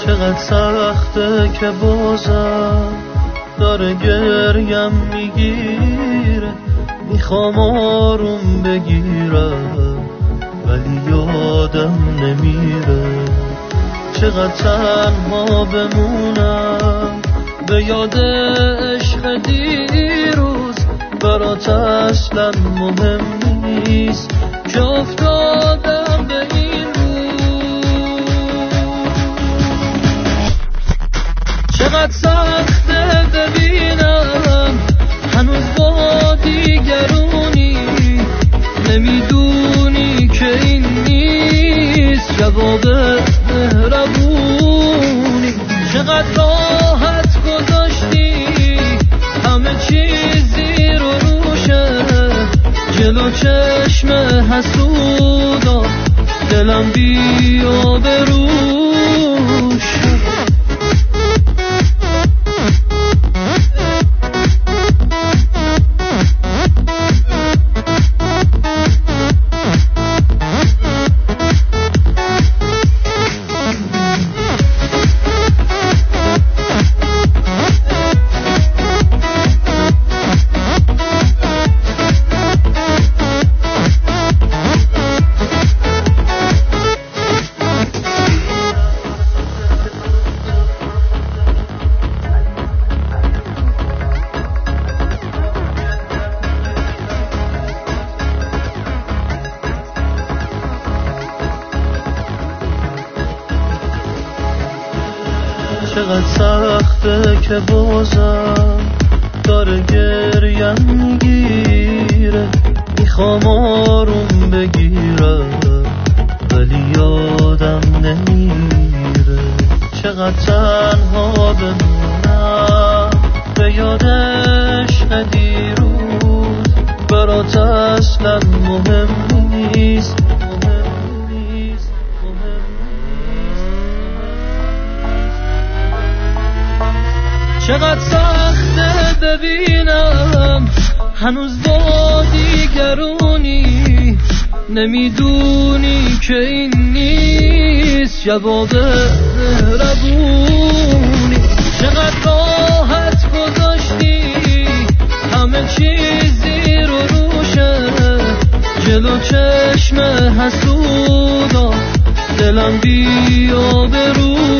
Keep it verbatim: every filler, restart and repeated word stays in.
چقدر سخته که بازم داره گریم میگیره، میخوام آروم بگیرم ولی یادم نمیره. چقدر تنها بمونم به یاد عشق دیروز، برات اصلا مهم نیست که افتادم به این روز. چقدر سخته ببینم هنوز با دیگرونی، نمیدونی که این نیست جواب مهربونی. چقدر راحت گذاشتی همه چیزی رو روشه، جلو چشم حسودا دلم بیا بروش. چقدر سخته که بازم داره گریم میگیره، میخوام آروم بگیرم ولی یادم نمیره. چقدر تنها بمونم به یاد عشق دیروز، برات اصلا مهم نیست. چقدر سخته ببینم هنوز با دیگرونی، نمیدونی که این نیست جواب مهربونی. چقدر راحت گذاشتی همه چیزی رو روشه، جلو چشم حسودا دلم بیا برو.